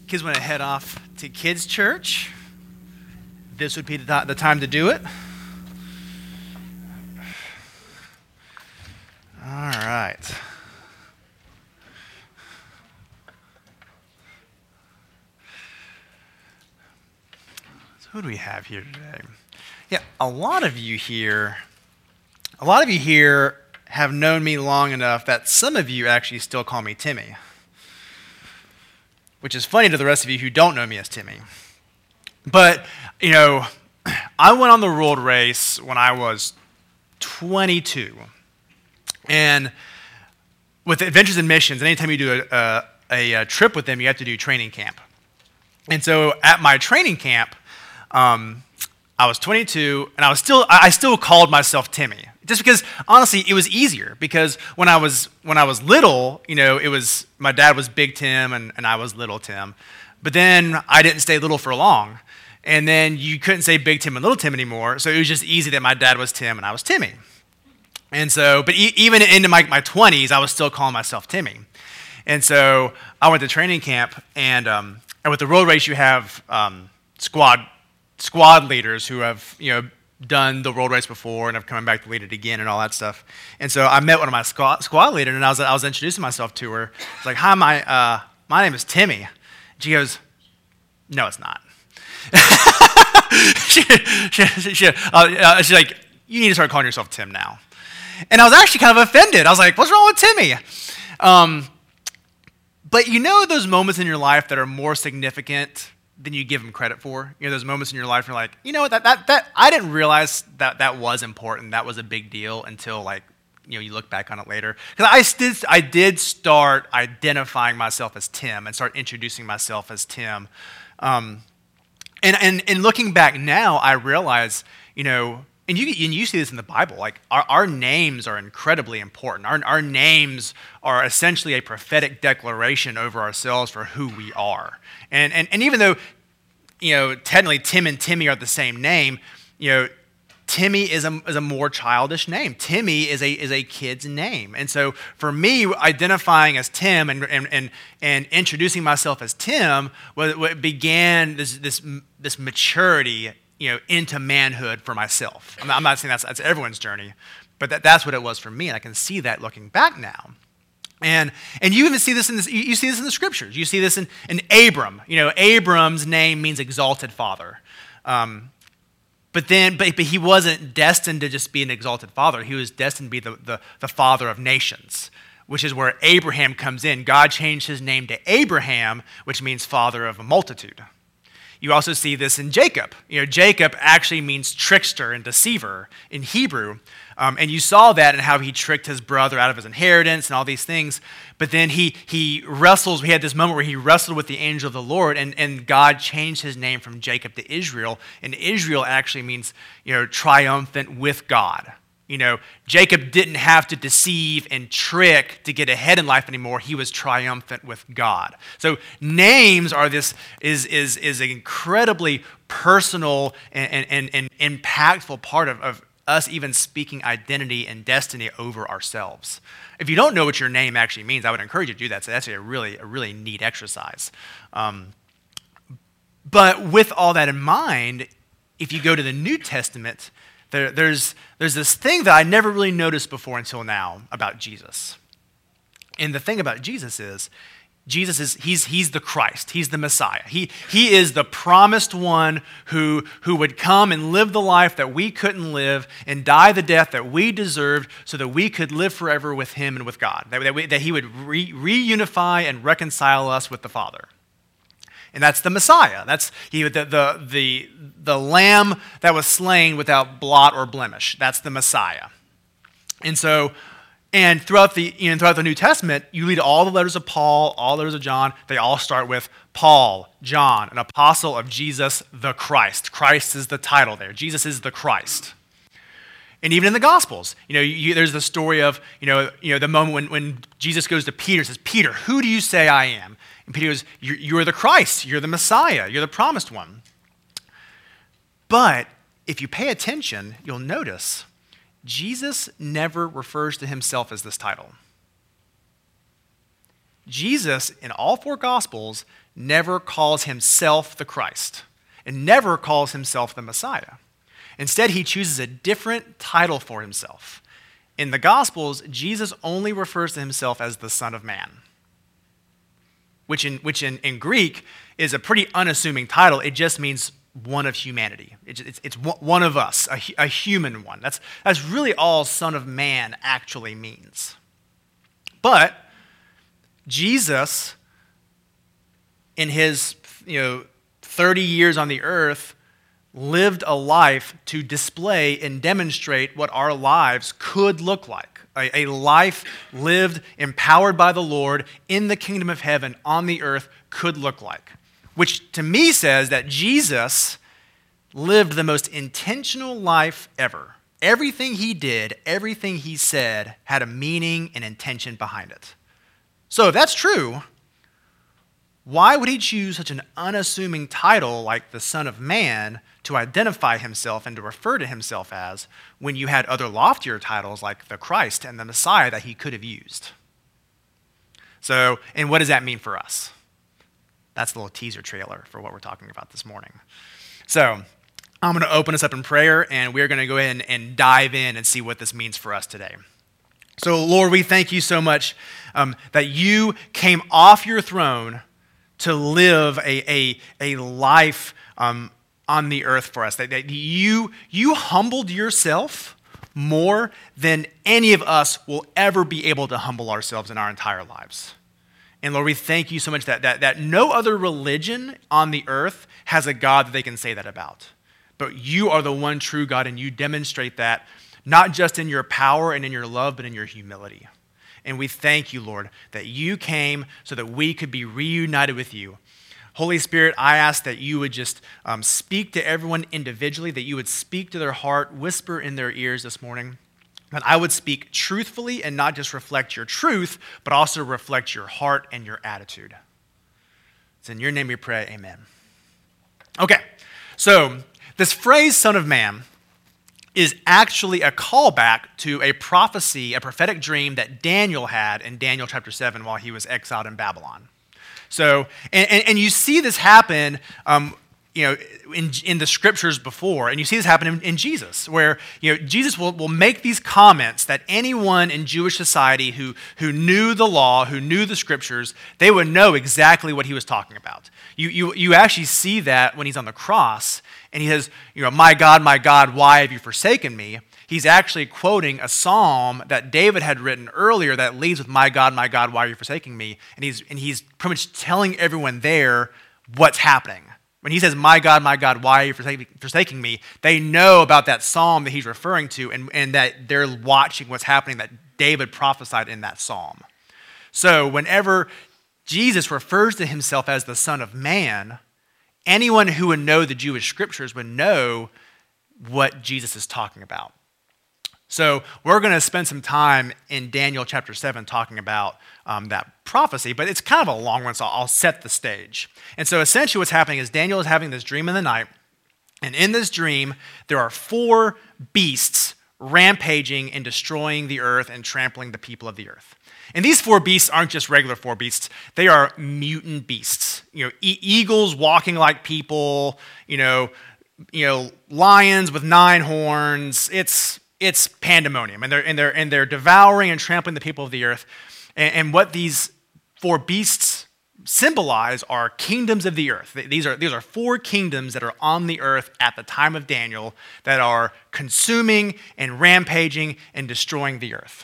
kids want to head off to kids' church, this would be the time to do it. All right. So who do we have here today? Yeah, a lot of you here have known me long enough that some of you actually still call me Timmy, which is funny to the rest of you who don't know me as Timmy. But, I went on the road race when I was 22. And with Adventures in Missions, anytime you do a trip with them, you have to do training camp. And so at my training camp, I was 22, and I still called myself Timmy, just because honestly it was easier. Because when I was little, it was my dad was Big Tim and I was Little Tim, but then I didn't stay little for long, and then you couldn't say Big Tim and Little Tim anymore, so it was just easy that my dad was Tim and I was Timmy. And so, but even into my 20s, I was still calling myself Timmy. And so I went to training camp, and with the road race, you have squad leaders who have done the road race before and have come back to lead it again and all that stuff. And so I met one of my squad leaders, and I was introducing myself to her. I was like, "Hi, my name is Timmy." And she goes, "No, it's not." She's like, "You need to start calling yourself Tim now." And I was actually kind of offended. I was like, "What's wrong with Timmy?" But those moments in your life that are more significant than you give them credit for. Those moments in your life where you're like, that I didn't realize that was important. That was a big deal until you look back on it later. Because I did start identifying myself as Tim and start introducing myself as Tim. And looking back now, I realize, and you see this in the Bible, our names are incredibly important. Our names are essentially a prophetic declaration over ourselves for who we are. And even though, technically Tim and Timmy are the same name, Timmy is a more childish name. Timmy is a kid's name. And so for me, identifying as Tim and introducing myself as Tim, what began this maturity, into manhood for myself. I'm not saying that's everyone's journey, but that's what it was for me, and I can see that looking back now. And you even see this you see this in the scriptures. You see this in Abram. Abram's name means exalted father. But he wasn't destined to just be an exalted father. He was destined to be the father of nations, which is where Abraham comes in. God changed his name to Abraham, which means father of a multitude. You also see this in Jacob. Jacob actually means trickster and deceiver in Hebrew. And you saw that in how he tricked his brother out of his inheritance and all these things. But then he wrestles. We had this moment where he wrestled with the angel of the Lord, and God changed his name from Jacob to Israel. And Israel actually means, triumphant with God. Jacob didn't have to deceive and trick to get ahead in life anymore. He was triumphant with God. So names are is an incredibly personal and impactful part of us even speaking identity and destiny over ourselves. If you don't know what your name actually means, I would encourage you to do that. So that's a really neat exercise. But with all that in mind, if you go to the New Testament, there's this thing that I never really noticed before until now about Jesus. And the thing about Jesus is he's the Christ. He's the Messiah. He is the promised one who would come and live the life that we couldn't live and die the death that we deserved so that we could live forever with him and with God. That he would reunify and reconcile us with the Father. And that's the Messiah. That's the lamb that was slain without blot or blemish. That's the Messiah. And so, throughout the New Testament, you read all the letters of Paul, all the letters of John. They all start with Paul, John, an apostle of Jesus the Christ. Christ is the title there. Jesus is the Christ. And even in the Gospels, there's the story of the moment when Jesus goes to Peter and says, "Peter, who do you say I am?" And Peter goes, "You're the Christ. You're the Messiah. You're the promised one." But if you pay attention, you'll notice Jesus never refers to himself as this title. Jesus, in all four Gospels, never calls himself the Christ and never calls himself the Messiah. Instead, he chooses a different title for himself. In the Gospels, Jesus only refers to himself as the Son of Man, which in Greek is a pretty unassuming title. It just means one of humanity. It's one of us, a human one. That's really all Son of Man actually means. But Jesus, in his 30 years on the earth, lived a life to display and demonstrate what our lives could look like. A life lived empowered by the Lord in the kingdom of heaven on the earth could look like. Which to me says that Jesus lived the most intentional life ever. Everything he did, everything he said had a meaning and intention behind it. So if that's true, why would he choose such an unassuming title like the Son of Man to identify himself and to refer to himself as when you had other loftier titles like the Christ and the Messiah that he could have used? So, and what does that mean for us? That's the little teaser trailer for what we're talking about this morning. So, I'm going to open us up in prayer, and we're going to go ahead and dive in and see what this means for us today. So, Lord, we thank you so much that you came off your throne to live a life on the earth for us. That you humbled yourself more than any of us will ever be able to humble ourselves in our entire lives. And Lord, we thank you so much that no other religion on the earth has a God that they can say that about. But you are the one true God, and you demonstrate that not just in your power and in your love, but in your humility. And we thank you, Lord, that you came so that we could be reunited with you. Holy Spirit, I ask that you would just speak to everyone individually, that you would speak to their heart, whisper in their ears this morning, that I would speak truthfully and not just reflect your truth, but also reflect your heart and your attitude. It's in your name we pray, amen. Okay, so this phrase, Son of Man, is actually a callback to a prophecy, a prophetic dream that Daniel had in Daniel chapter 7 while he was exiled in Babylon. So, and you see this happen, in the scriptures before, and you see this happen in Jesus, where Jesus will make these comments that anyone in Jewish society who knew the law, who knew the scriptures, they would know exactly what he was talking about. You actually see that when he's on the cross, and he says, my God, why have you forsaken me? He's actually quoting a psalm that David had written earlier that leads with, my God, why are you forsaking me? And he's pretty much telling everyone there what's happening. When he says, my God, why are you forsaking me? They know about that psalm that he's referring to, and that they're watching what's happening that David prophesied in that psalm. So whenever Jesus refers to himself as the Son of Man, anyone who would know the Jewish scriptures would know what Jesus is talking about. So we're going to spend some time in Daniel chapter 7 talking about that prophecy, but it's kind of a long one, so I'll set the stage. And so essentially what's happening is Daniel is having this dream in the night, and in this dream, there are 4 beasts rampaging and destroying the earth and trampling the people of the earth. And these 4 beasts aren't just regular 4 beasts. They are mutant beasts. Eagles walking like people, lions with 9 horns. It's pandemonium, and they're devouring and trampling the people of the earth. And what these 4 beasts symbolize are kingdoms of the earth. These are 4 kingdoms that are on the earth at the time of Daniel that are consuming and rampaging and destroying the earth.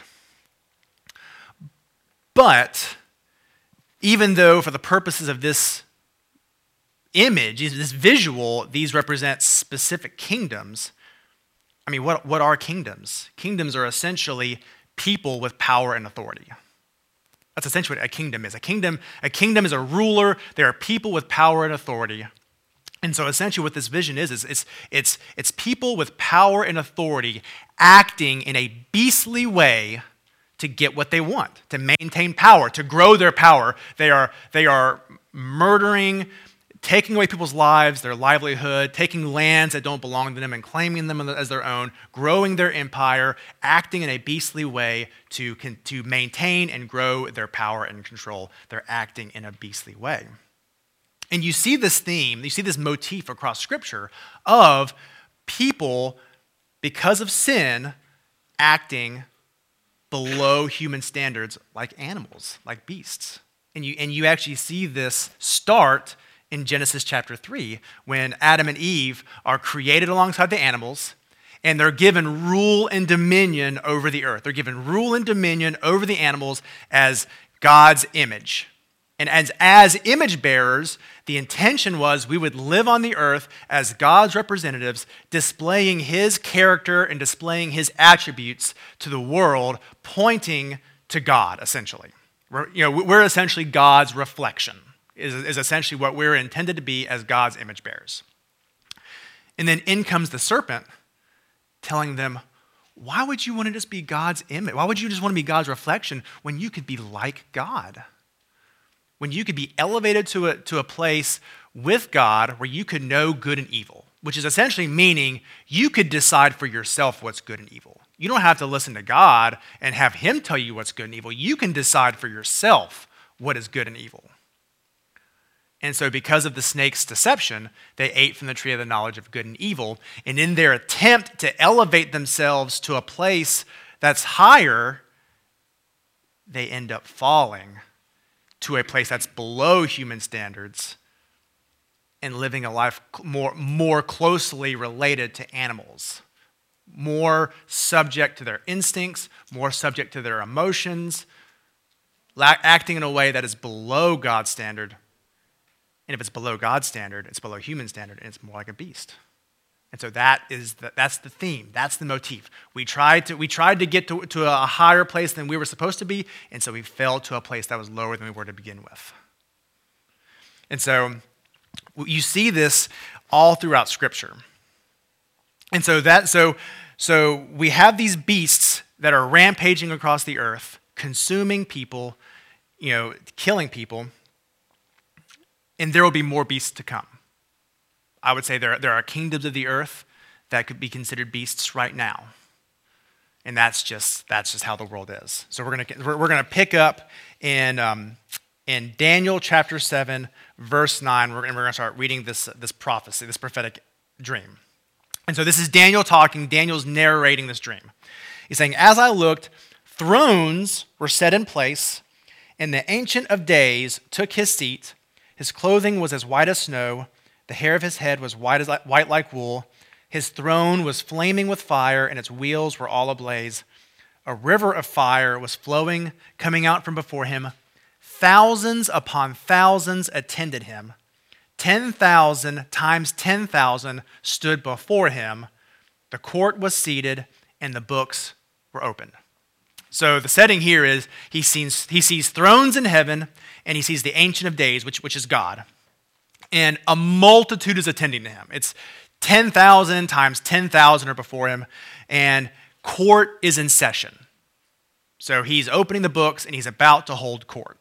But even though for the purposes of this image, this visual, these represent specific kingdoms, I mean, what are kingdoms? Kingdoms are essentially people with power and authority. That's essentially what a kingdom is. A kingdom is a ruler. There are people with power and authority. And so essentially what this vision is it's people with power and authority acting in a beastly way to get what they want, to maintain power, to grow their power. They are murdering, taking away people's lives, their livelihood, taking lands that don't belong to them and claiming them as their own, growing their empire, acting in a beastly way to maintain and grow their power and control. They're acting in a beastly way. And you see this theme, you see this motif across Scripture of people, because of sin, acting below human standards like animals, like beasts. And you actually see this start in Genesis chapter 3 when Adam and Eve are created alongside the animals and they're given rule and dominion over the earth. They're given rule and dominion over the animals as God's image. And as image bearers, the intention was we would live on the earth as God's representatives, displaying his character and displaying his attributes to the world, pointing to God, essentially. We're essentially God's reflection, is essentially what we're intended to be as God's image bearers. And then in comes the serpent telling them, why would you want to just be God's image? Why would you just want to be God's reflection when you could be like God? When you could be elevated to a place with God where you could know good and evil, which is essentially meaning you could decide for yourself what's good and evil. You don't have to listen to God and have him tell you what's good and evil. You can decide for yourself what is good and evil. And so because of the snake's deception, they ate from the tree of the knowledge of good and evil. And in their attempt to elevate themselves to a place that's higher, they end up falling to a place that's below human standards and living a life more closely related to animals, more subject to their instincts, more subject to their emotions, acting in a way that is below God's standard. And if it's below God's standard, it's below human standard, and it's more like a beast. And so that's the theme. That's the motif. We tried to get to a higher place than we were supposed to be, and so we fell to a place that was lower than we were to begin with. And so you see this all throughout Scripture. And so we have these beasts that are rampaging across the earth, consuming people, killing people, and there will be more beasts to come. I would say there are kingdoms of the earth that could be considered beasts right now, and that's just how the world is. So we're gonna pick up in Daniel chapter 7, verse 9. We're gonna start reading this prophecy, this prophetic dream. And so this is Daniel talking. Daniel's narrating this dream. He's saying, "As I looked, thrones were set in place, and the Ancient of Days took his seat. His clothing was as white as snow. The hair of his head was white like wool. His throne was flaming with fire, and its wheels were all ablaze. A river of fire was flowing, coming out from before him. Thousands upon thousands attended him. 10,000 times 10,000 stood before him. The court was seated, and the books were opened." So the setting here is he sees thrones in heaven, and he sees the Ancient of Days, which is God. And a multitude is attending to him. It's 10,000 times 10,000 are before him, and court is in session. So he's opening the books, and he's about to hold court.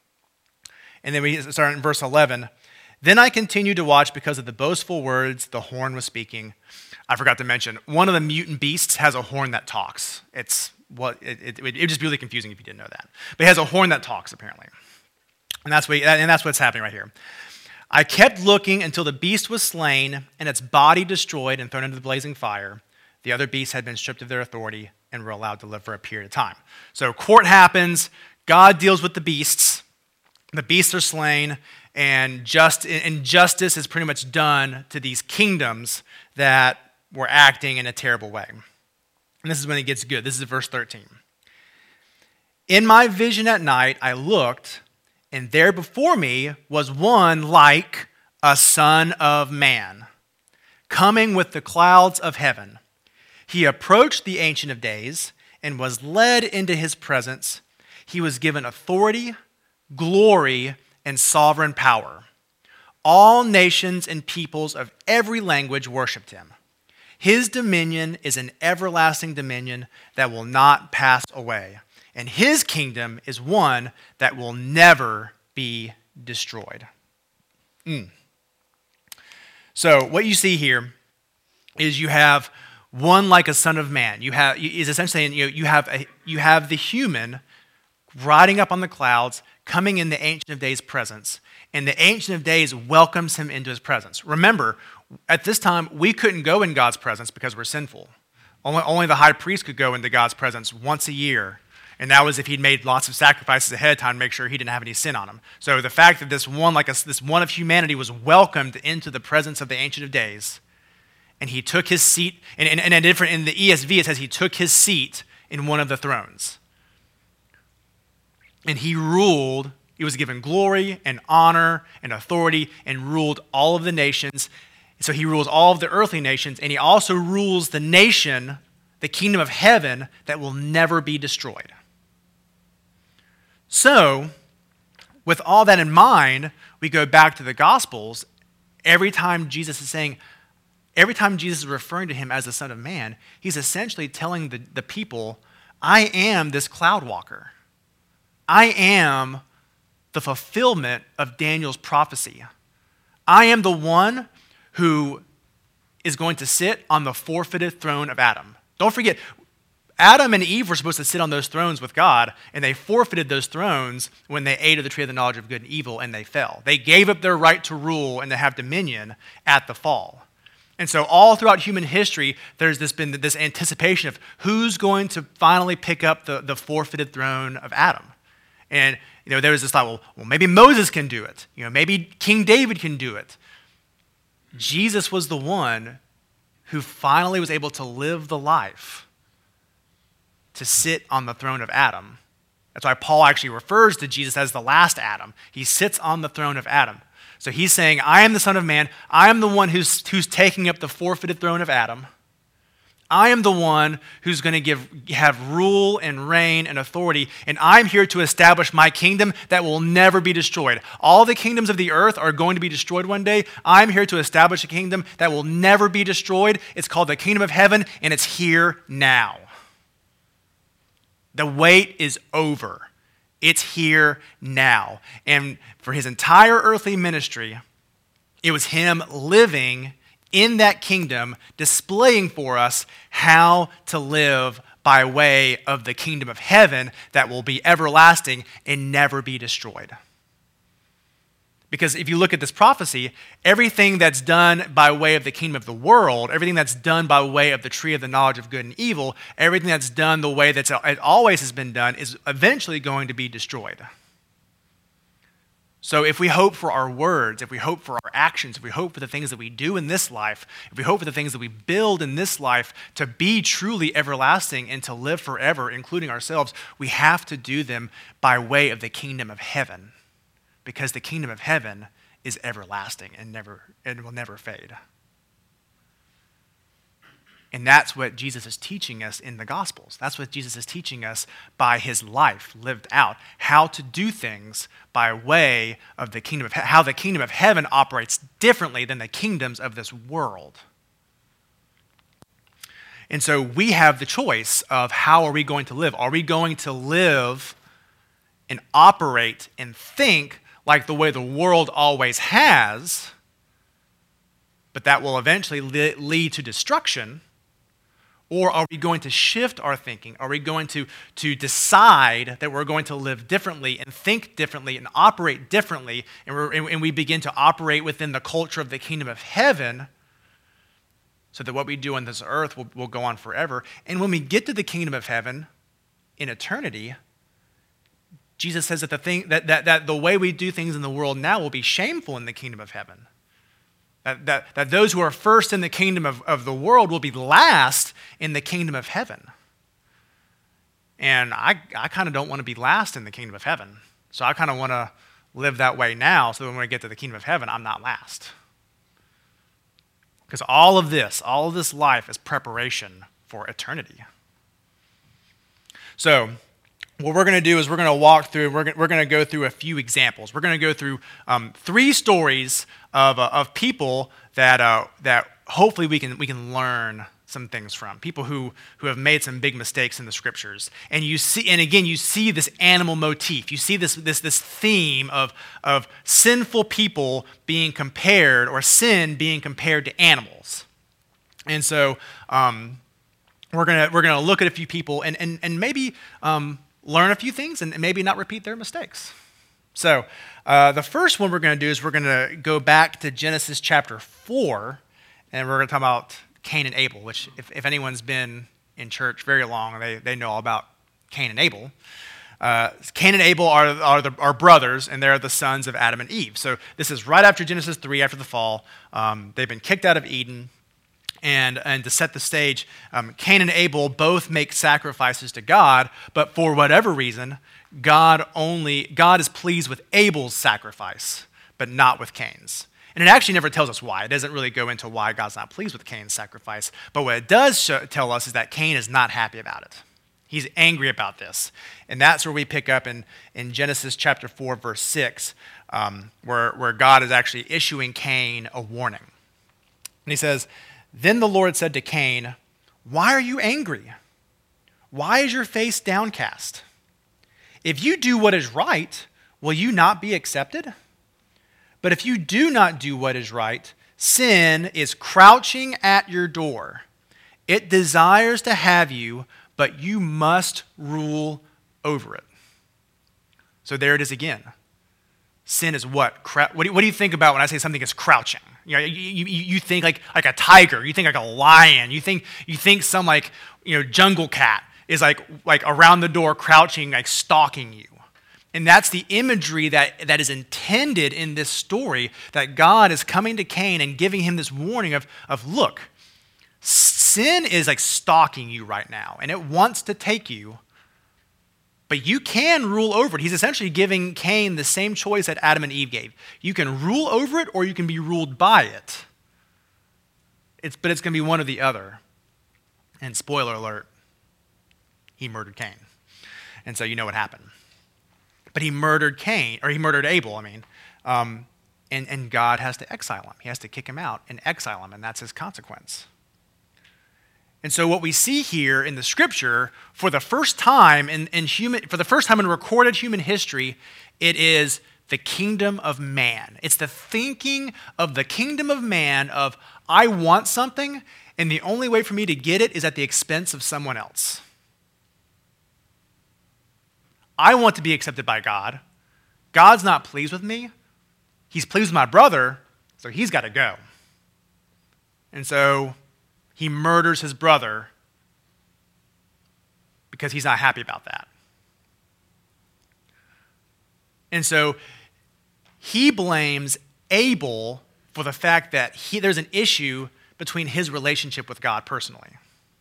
And then we start in verse 11. "Then I continued to watch because of the boastful words the horn was speaking." I forgot to mention, one of the mutant beasts has a horn that talks. It would just be really confusing if you didn't know that. But it has a horn that talks, apparently. And that's what's happening right here. "I kept looking until the beast was slain and its body destroyed and thrown into the blazing fire. The other beasts had been stripped of their authority and were allowed to live for a period of time." So court happens. God deals with the beasts. The beasts are slain, and justice is pretty much done to these kingdoms that were acting in a terrible way. And this is when it gets good. This is verse 13. "In my vision at night, I looked, and there before me was one like a son of man, coming with the clouds of heaven. He approached the Ancient of Days and was led into his presence. He was given authority, glory, and sovereign power. All nations and peoples of every language worshipped him. His dominion is an everlasting dominion that will not pass away, and his kingdom is one that will never be destroyed." So what you see here is you have one like a son of man. You have is essentially you have the human riding up on the clouds, coming in the Ancient of Days' presence, and the Ancient of Days welcomes him into his presence. Remember, at this time, we couldn't go in God's presence because we're sinful. Only the high priest could go into God's presence once a year, and that was if he'd made lots of sacrifices ahead of time to make sure he didn't have any sin on him. So the fact that this one of humanity was welcomed into the presence of the Ancient of Days, and he took his seat, and in the ESV it says he took his seat in one of the thrones. And he ruled, he was given glory and honor and authority and ruled all of the nations. So he rules all of the earthly nations, and he also rules the nation, the kingdom of heaven, that will never be destroyed. So, with all that in mind, we go back to the Gospels. Every time Jesus is referring to him as the Son of Man, he's essentially telling the people, I am this cloud walker. I am the fulfillment of Daniel's prophecy. I am the one who is going to sit on the forfeited throne of Adam. Don't forget, Adam and Eve were supposed to sit on those thrones with God, and they forfeited those thrones when they ate of the tree of the knowledge of good and evil, and they fell. They gave up their right to rule and to have dominion at the fall. And so all throughout human history, there's been this anticipation of who's going to finally pick up the forfeited throne of Adam. And there was this thought, well, maybe Moses can do it. Maybe King David can do it. Jesus was the one who finally was able to live the life to sit on the throne of Adam. That's why Paul actually refers to Jesus as the last Adam. He sits on the throne of Adam. So he's saying, I am the Son of Man. I am the one who's taking up the forfeited throne of Adam. I am the one who's going to have rule and reign and authority, and I'm here to establish my kingdom that will never be destroyed. All the kingdoms of the earth are going to be destroyed one day. I'm here to establish a kingdom that will never be destroyed. It's called the kingdom of heaven, and it's here now. The wait is over. It's here now. And for his entire earthly ministry, it was him living in that kingdom, displaying for us how to live by way of the kingdom of heaven that will be everlasting and never be destroyed. Because if you look at this prophecy, everything that's done by way of the kingdom of the world, everything that's done by way of the tree of the knowledge of good and evil, everything that's done the way that it always has been done is eventually going to be destroyed. So if we hope for our words, if we hope for our actions, if we hope for the things that we do in this life, if we hope for the things that we build in this life to be truly everlasting and to live forever, including ourselves, we have to do them by way of the kingdom of heaven, because the kingdom of heaven is everlasting and will never fade. And that's what Jesus is teaching us in the Gospels. That's what Jesus is teaching us by his life lived out, how to do things by way of the kingdom of how the kingdom of heaven operates differently than the kingdoms of this world. And so we have the choice of how are we going to live? Are we going to live and operate and think like the way the world always has, but that will eventually lead to destruction? Or are we going to shift our thinking? Are we going to decide that we're going to live differently and think differently and operate differently, and we begin to operate within the culture of the kingdom of heaven so that what we do on this earth will go on forever? And when we get to the kingdom of heaven in eternity, Jesus says that the way we do things in the world now will be shameful in the kingdom of heaven. That those who are first in the kingdom of the world will be last in the kingdom of heaven. And I kind of don't want to be last in the kingdom of heaven. So I kind of want to live that way now so that when we get to the kingdom of heaven, I'm not last. Because all of this life is preparation for eternity. So what we're going to do is we're going to walk through, we're going to go through a few examples. We're going to go through 3 stories of people that hopefully we can learn some things from, people who have made some big mistakes in the scriptures. And you see this animal motif. You see this theme of sinful people being compared, or sin being compared to animals. And so we're gonna look at a few people and maybe learn a few things and maybe not repeat their mistakes. So the first one we're going to do is we're going to go back to Genesis chapter 4, and we're going to talk about Cain and Abel, which if anyone's been in church very long, they know all about Cain and Abel. Cain and Abel are brothers, and they're the sons of Adam and Eve. So this is right after Genesis 3, after the fall. They've been kicked out of Eden. And to set the stage, Cain and Abel both make sacrifices to God, but for whatever reason, God is pleased with Abel's sacrifice, but not with Cain's. And it actually never tells us why. It doesn't really go into why God's not pleased with Cain's sacrifice. But what it does tell us is that Cain is not happy about it. He's angry about this. And that's where we pick up in Genesis chapter 4, verse 6, where God is actually issuing Cain a warning. And he says, "Then the Lord said to Cain, 'Why are you angry? Why is your face downcast? If you do what is right, will you not be accepted? But if you do not do what is right, sin is crouching at your door. It desires to have you, but you must rule over it.'" So there it is again. Sin is what? What do you think about when I say something is crouching? You know, you think like a tiger. You think like a lion. You think some jungle cat is like around the door crouching, like stalking you. And that's the imagery that is intended in this story, that God is coming to Cain and giving him this warning of look, sin is like stalking you right now, and it wants to take you, but you can rule over it. He's essentially giving Cain the same choice that Adam and Eve gave. You can rule over it, or you can be ruled by it. But it's going to be one or the other. And spoiler alert, he murdered Cain. And so you know what happened. But he murdered Abel, and God has to exile him. He has to kick him out and exile him, and that's his consequence. And so what we see here in the scripture, for the first time in recorded human history, it is the kingdom of man. It's the thinking of the kingdom of man of, I want something, and the only way for me to get it is at the expense of someone else. I want to be accepted by God. God's not pleased with me. He's pleased with my brother, so he's got to go. And so he murders his brother because he's not happy about that. And so he blames Abel for the fact that there's an issue between his relationship with God personally.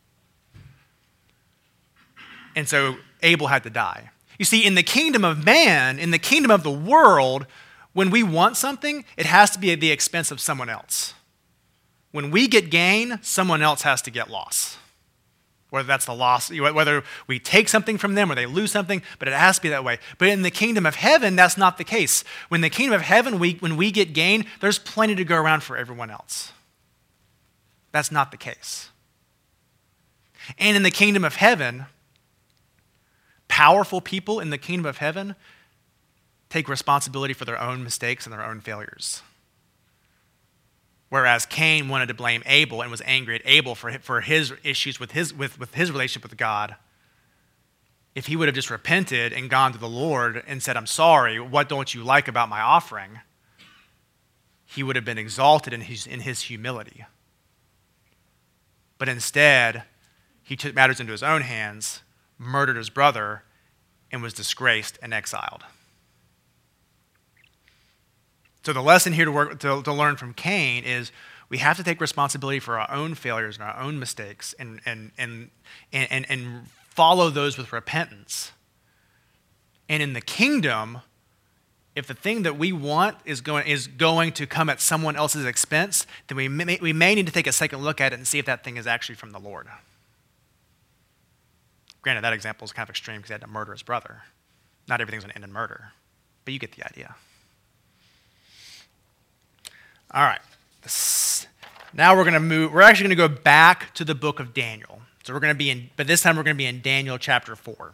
And so Abel had to die. You see, in the kingdom of man, in the kingdom of the world, when we want something, it has to be at the expense of someone else. When we get gain, someone else has to get loss. Whether that's the loss, whether we take something from them or they lose something, but it has to be that way. But in the kingdom of heaven, that's not the case. When the kingdom of heaven, when we get gain, there's plenty to go around for everyone else. That's not the case. And in the kingdom of heaven, powerful people in the kingdom of heaven take responsibility for their own mistakes and their own failures. Whereas Cain wanted to blame Abel and was angry at Abel for his issues with his relationship with God. If he would have just repented and gone to the Lord and said, "I'm sorry, what don't you like about my offering?" he would have been exalted in his humility. But instead, he took matters into his own hands, murdered his brother, and was disgraced and exiled. So the lesson here to learn from Cain is we have to take responsibility for our own failures and our own mistakes and follow those with repentance. And in the kingdom, if the thing that we want is going to come at someone else's expense, then we may need to take a second look at it and see if that thing is actually from the Lord. Granted, that example is kind of extreme because he had to murder his brother. Not everything's going to end in murder, but you get the idea. All right. Now we're going to move, we're actually going to go back to the book of Daniel. So we're going to be in, but this time we're going to be in Daniel chapter 4.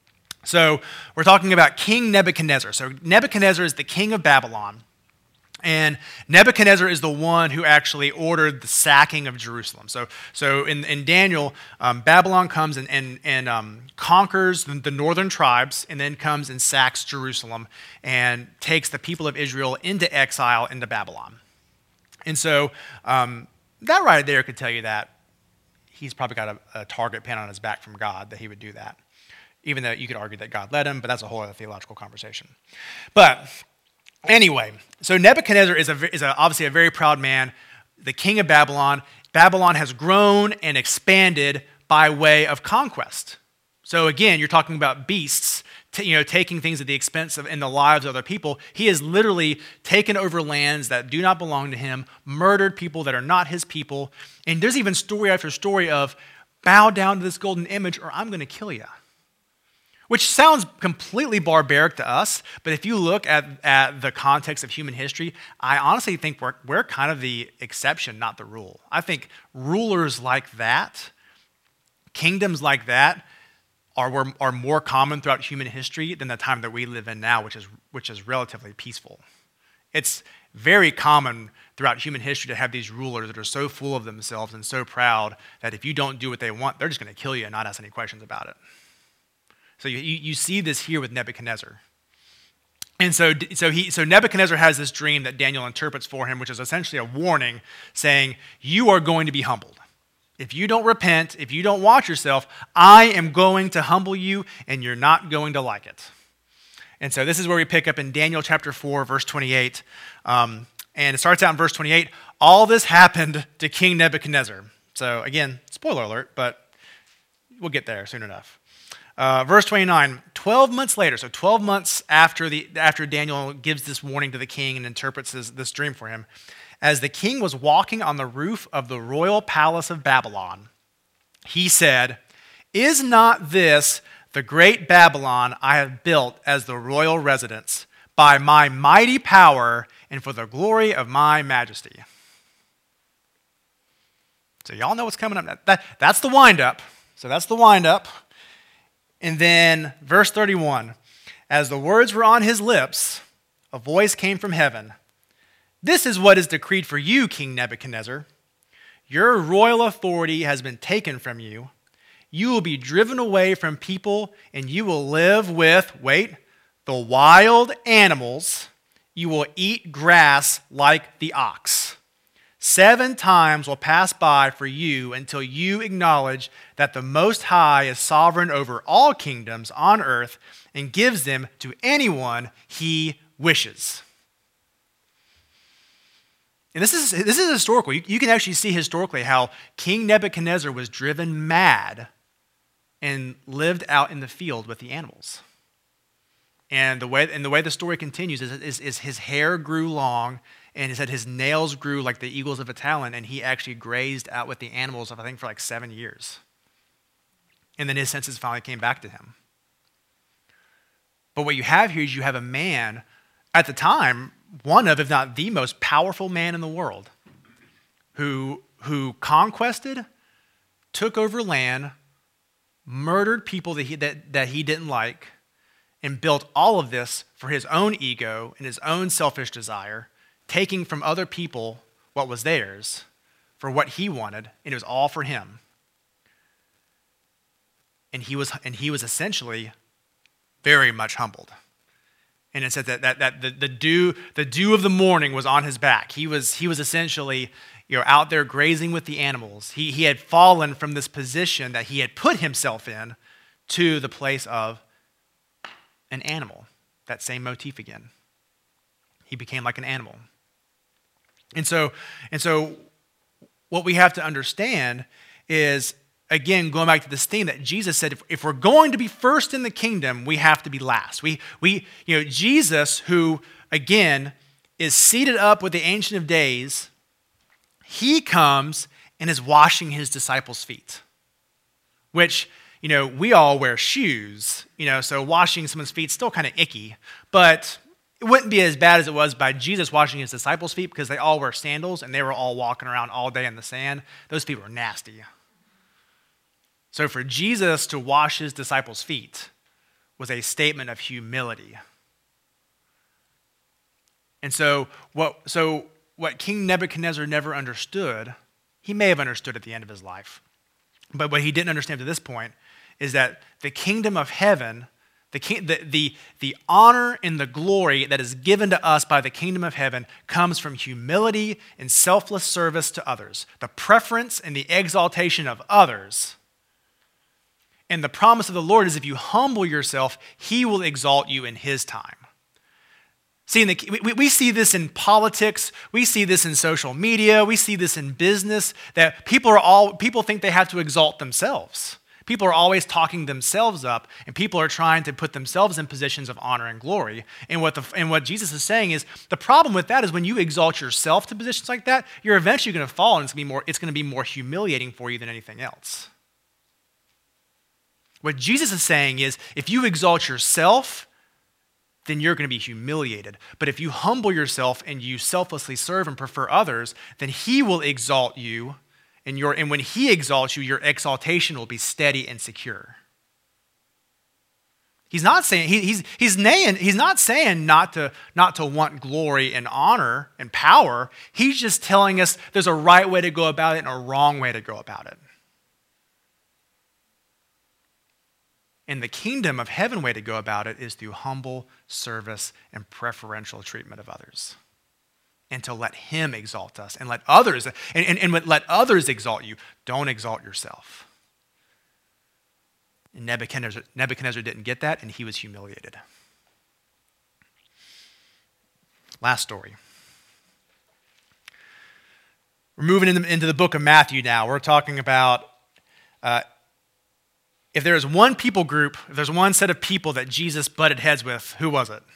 So we're talking about King Nebuchadnezzar. So Nebuchadnezzar is the king of Babylon. And Nebuchadnezzar is the one who actually ordered the sacking of Jerusalem. So in Daniel, Babylon comes and conquers the northern tribes and then comes and sacks Jerusalem and takes the people of Israel into exile into Babylon. And so that right there could tell you that he's probably got a target pin on his back from God that he would do that. Even though you could argue that God led him, but that's a whole other theological conversation. But anyway, so Nebuchadnezzar is obviously a very proud man, the king of Babylon. Babylon has grown and expanded by way of conquest. So again, you're talking about beasts, taking things at the expense of in the lives of other people. He has literally taken over lands that do not belong to him, murdered people that are not his people, and there's even story after story of bow down to this golden image or I'm going to kill you. Which sounds completely barbaric to us, but if you look at the context of human history, I honestly think we're kind of the exception, not the rule. I think rulers like that, kingdoms like that, are more common throughout human history than the time that we live in now, which is relatively peaceful. It's very common throughout human history to have these rulers that are so full of themselves and so proud that if you don't do what they want, they're just going to kill you and not ask any questions about it. So you see this here with Nebuchadnezzar. And so Nebuchadnezzar has this dream that Daniel interprets for him, which is essentially a warning saying, you are going to be humbled. If you don't repent, if you don't watch yourself, I am going to humble you and you're not going to like it. And so this is where we pick up in Daniel chapter 4, verse 28. And it starts out in verse 28. All this happened to King Nebuchadnezzar. So again, spoiler alert, but we'll get there soon enough. Verse 29, 12 months later, so 12 months after Daniel gives this warning to the king and interprets this dream for him, as the king was walking on the roof of the royal palace of Babylon, he said, is not this the great Babylon I have built as the royal residence by my mighty power and for the glory of my majesty? So y'all know what's coming up. That's the wind-up. So that's the wind-up. And then verse 31, as the words were on his lips, a voice came from heaven. This is what is decreed for you, King Nebuchadnezzar. Your royal authority has been taken from you. You will be driven away from people, and you will live with, the wild animals. You will eat grass like the ox. 7 times will pass by for you until you acknowledge that the Most High is sovereign over all kingdoms on earth and gives them to anyone he wishes. And this is historical. You can actually see historically how King Nebuchadnezzar was driven mad and lived out in the field with the animals. And the way the story continues is his hair grew long, and it said his nails grew like the eagles of a talon, and he actually grazed out with the animals, I think, for like 7 years. And then his senses finally came back to him. But what you have here is you have a man, at the time, one of, if not the most powerful man in the world, who conquested, took over land, murdered people that he didn't like, and built all of this for his own ego and his own selfish desire, taking from other people what was theirs for what he wanted, and it was all for him. And he was essentially very much humbled. And it said that the dew of the morning was on his back. He was essentially out there grazing with the animals. He had fallen from this position that he had put himself in to the place of an animal. That same motif again. He became like an animal. And so what we have to understand is, again, going back to this theme that Jesus said, if we're going to be first in the kingdom, we have to be last. Jesus, who, again, is seated up with the Ancient of Days, he comes and is washing his disciples' feet, which, we all wear shoes, so washing someone's feet is still kind of icky, but It wouldn't be as bad as it was by Jesus washing his disciples' feet because they all wear sandals and they were all walking around all day in the sand. Those feet were nasty. So for Jesus to wash his disciples' feet was a statement of humility. And so what King Nebuchadnezzar never understood, he may have understood at the end of his life, but what he didn't understand to this point is that the kingdom of heaven, the honor and the glory that is given to us by the kingdom of heaven comes from humility and selfless service to others, the preference and the exaltation of others. And the promise of the Lord is if you humble yourself, he will exalt you in his time. See, we see this in politics, we see this in social media, we see this in business, that people think they have to exalt themselves. People are always talking themselves up, and people are trying to put themselves in positions of honor and glory. And what Jesus is saying is, the problem with that is when you exalt yourself to positions like that, you're eventually going to fall, and it's going to be more humiliating for you than anything else. What Jesus is saying is, if you exalt yourself, then you're going to be humiliated. But if you humble yourself and you selflessly serve and prefer others, then he will exalt you, and when he exalts you, your exaltation will be steady and secure. He's not saying he's not saying not to want glory and honor and power. He's just telling us there's a right way to go about it and a wrong way to go about it. And the kingdom of heaven way to go about it is through humble service and preferential treatment of others. And to let him exalt us and let others exalt you. Don't exalt yourself. And Nebuchadnezzar didn't get that, and he was humiliated. Last story. We're moving into the book of Matthew now. We're talking about if there is one people group, if there's one set of people that Jesus butted heads with, who was it?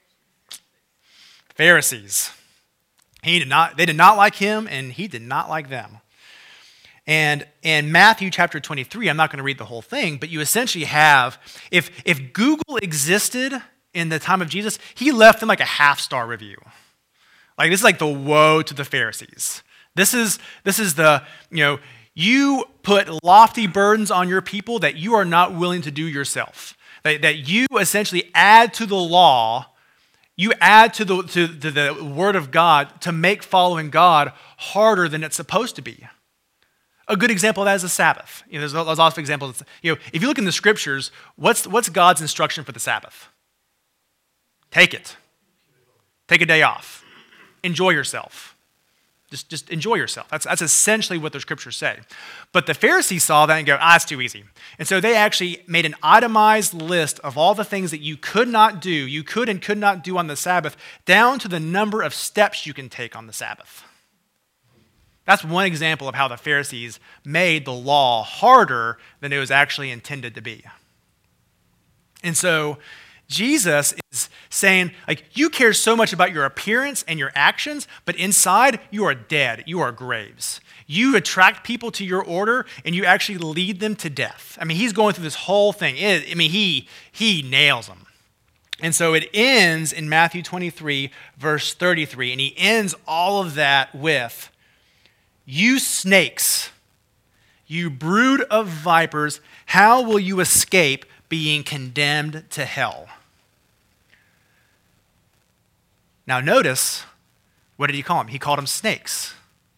Pharisees. They did not like him, and he did not like them. And in Matthew chapter 23, I'm not going to read the whole thing, but you essentially have, if Google existed in the time of Jesus, he left them like a half-star review. Like, this is like the woe to the Pharisees. This is the, you put lofty burdens on your people that you are not willing to do yourself. That you essentially add to the law, you add to the word of God to make following God harder than it's supposed to be. A good example of that is the Sabbath. There's lots of examples. If you look in the scriptures, what's God's instruction for the Sabbath? Take it. Take a day off. Enjoy yourself. Just enjoy yourself. That's essentially what the scriptures say. But the Pharisees saw that and go, it's too easy. And so they actually made an itemized list of all the things that you could not do, you could and could not do on the Sabbath, down to the number of steps you can take on the Sabbath. That's one example of how the Pharisees made the law harder than it was actually intended to be. And so Jesus is saying, you care so much about your appearance and your actions, but inside, you are dead. You are graves. You attract people to your order, and you actually lead them to death. He's going through this whole thing. He nails them. And so it ends in Matthew 23, verse 33, and he ends all of that with, "You snakes, you brood of vipers, how will you escape being condemned to hell?" Now notice, what did he call them? He called them snakes.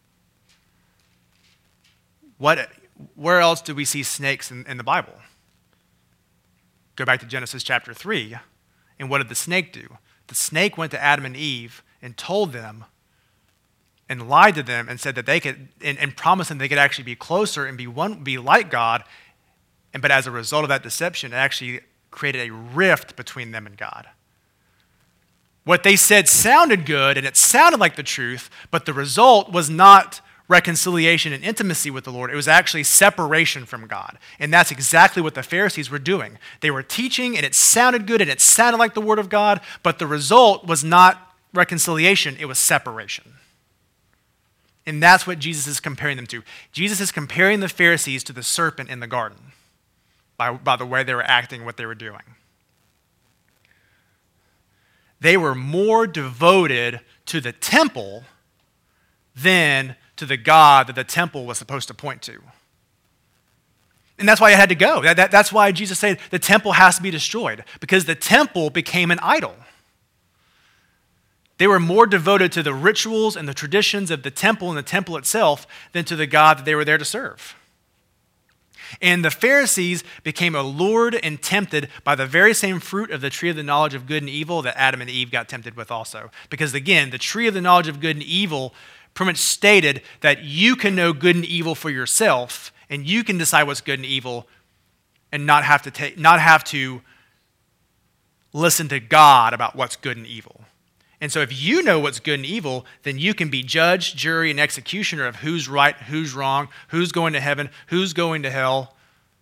Where else do we see snakes in the Bible? Go back to Genesis chapter 3, and what did the snake do? The snake went to Adam and Eve and told them and lied to them and said that they could, and promised them they could actually be closer and be like God, but as a result of that deception, it actually created a rift between them and God. What they said sounded good, and it sounded like the truth, but the result was not reconciliation and intimacy with the Lord. It was actually separation from God. And that's exactly what the Pharisees were doing. They were teaching, and it sounded good, and it sounded like the Word of God, but the result was not reconciliation, it was separation. And that's what Jesus is comparing them to. Jesus is comparing the Pharisees to the serpent in the garden by the way they were acting, what they were doing. they were more devoted to the temple than to the God that the temple was supposed to point to. And that's why it had to go. That's why Jesus said the temple has to be destroyed, because the temple became an idol. They were more devoted to the rituals and the traditions of the temple and the temple itself than to the God that they were there to serve. And the Pharisees became allured and tempted by the very same fruit of the tree of the knowledge of good and evil that Adam and Eve got tempted with also. Because again, the tree of the knowledge of good and evil pretty much stated that you can know good and evil for yourself, and you can decide what's good and evil, and not have to listen to God about what's good and evil. And so if you know what's good and evil, then you can be judge, jury, and executioner of who's right, who's wrong, who's going to heaven, who's going to hell,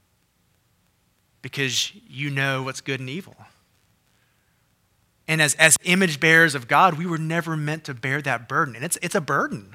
because you know what's good and evil. And as image bearers of God, we were never meant to bear that burden. And it's a burden.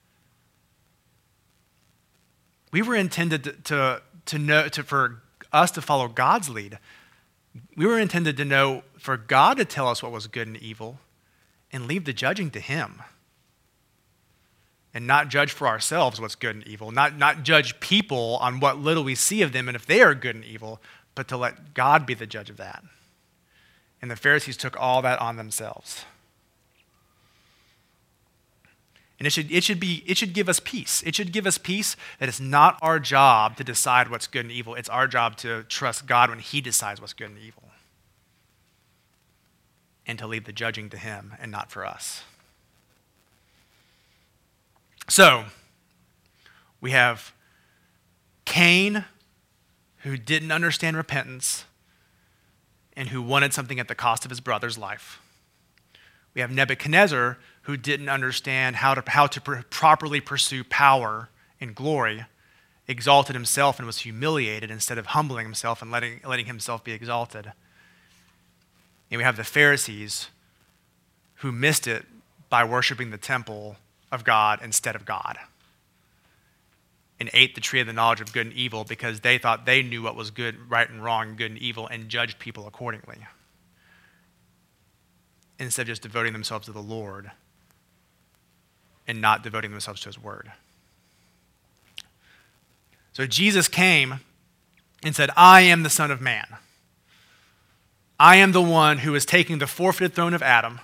We were intended for us to follow God's lead. We were intended to know for God to tell us what was good and evil and leave the judging to him. And not judge for ourselves what's good and evil. Not judge people on what little we see of them and if they are good and evil, but to let God be the judge of that. And the Pharisees took all that on themselves. And it should give us peace. It should give us peace that it's not our job to decide what's good and evil. It's our job to trust God when he decides what's good and evil. And to leave the judging to him and not for us. So, we have Cain, who didn't understand repentance and who wanted something at the cost of his brother's life. We have Nebuchadnezzar, who didn't understand how to properly pursue power and glory, exalted himself and was humiliated instead of humbling himself and letting himself be exalted. And we have the Pharisees, who missed it by worshiping the temple of God instead of God, and ate the tree of the knowledge of good and evil because they thought they knew what was good, right and wrong, good and evil, and judged people accordingly, instead of just devoting themselves to the Lord and not devoting themselves to his word. So Jesus came and said, I am the Son of Man. I am the one who is taking the forfeited throne of Adam,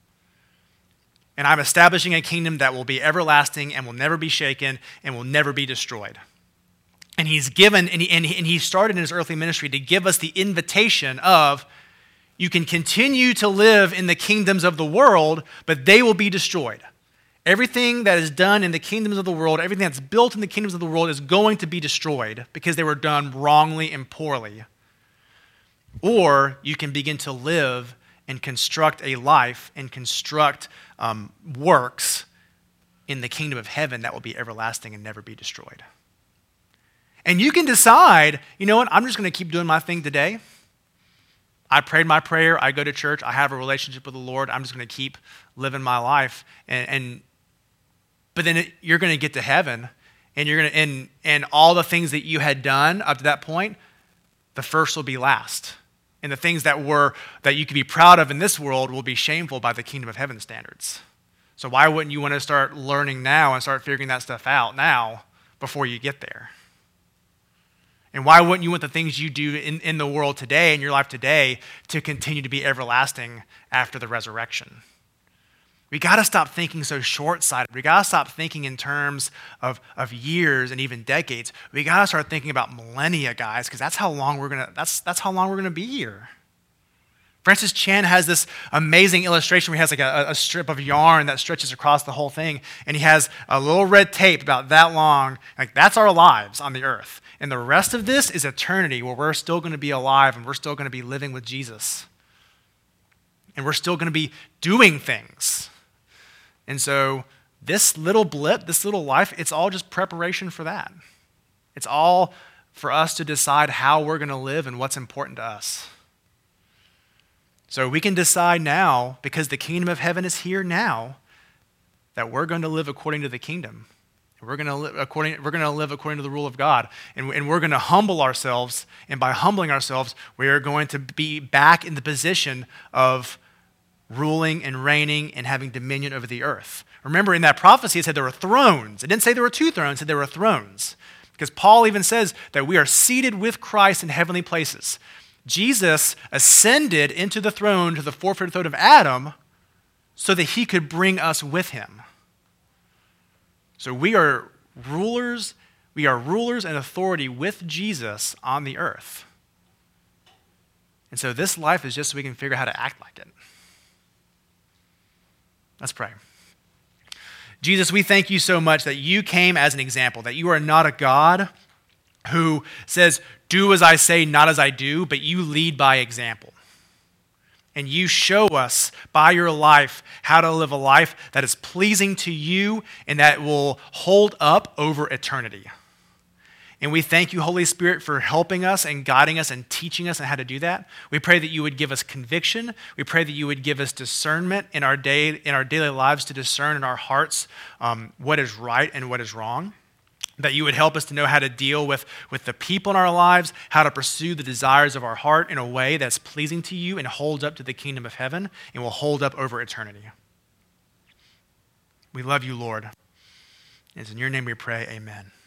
and I'm establishing a kingdom that will be everlasting and will never be shaken and will never be destroyed. And he's given, and he started in his earthly ministry to give us the invitation of, you can continue to live in the kingdoms of the world, but they will be destroyed. Everything that is done in the kingdoms of the world, everything that's built in the kingdoms of the world is going to be destroyed because they were done wrongly and poorly. Or you can begin to live and construct a life and construct works in the kingdom of heaven that will be everlasting and never be destroyed. And you can decide, you know what, I'm just going to keep doing my thing today. I prayed my prayer, I go to church, I have a relationship with the Lord, I'm just going to keep living my life. But then you're going to get to heaven, and you're going to, and all the things that you had done up to that point, the first will be last. And the things that you could be proud of in this world will be shameful by the kingdom of heaven standards. So why wouldn't you want to start learning now and start figuring that stuff out now before you get there? And why wouldn't you want the things you do in the world today, in your life today, to continue to be everlasting after the resurrection? We got to stop thinking so short-sighted. We got to stop thinking in terms of years and even decades. We got to start thinking about millennia, guys, because that's how long we're gonna be here. Francis Chan has this amazing illustration where he has like a strip of yarn that stretches across the whole thing, and he has a little red tape about that long. Like, that's our lives on the earth. And the rest of this is eternity, where we're still going to be alive and we're still going to be living with Jesus. And we're still going to be doing things. And so this little blip, this little life, it's all just preparation for that. It's all for us to decide how we're going to live and what's important to us. So we can decide now, because the kingdom of heaven is here now, that we're going to live according to the kingdom. We're going to live according to the rule of God. And we're going to humble ourselves. And by humbling ourselves, we are going to be back in the position of ruling and reigning and having dominion over the earth. Remember, in that prophecy, it said there were thrones. It didn't say there were two thrones, it said there were thrones. Because Paul even says that we are seated with Christ in heavenly places. Jesus ascended into the throne, to the fourth throne of Adam, so that he could bring us with him. So we are rulers and authority with Jesus on the earth. And so this life is just so we can figure out how to act like it. Let's pray. Jesus, we thank you so much that you came as an example, that you are not a God who says, do as I say, not as I do, but you lead by example. And you show us by your life how to live a life that is pleasing to you and that will hold up over eternity. And we thank you, Holy Spirit, for helping us and guiding us and teaching us on how to do that. We pray that you would give us conviction. We pray that you would give us discernment in our daily lives to discern in our hearts what is right and what is wrong. That you would help us to know how to deal with the people in our lives, how to pursue the desires of our heart in a way that's pleasing to you and holds up to the kingdom of heaven and will hold up over eternity. We love you, Lord. It's in your name we pray, amen.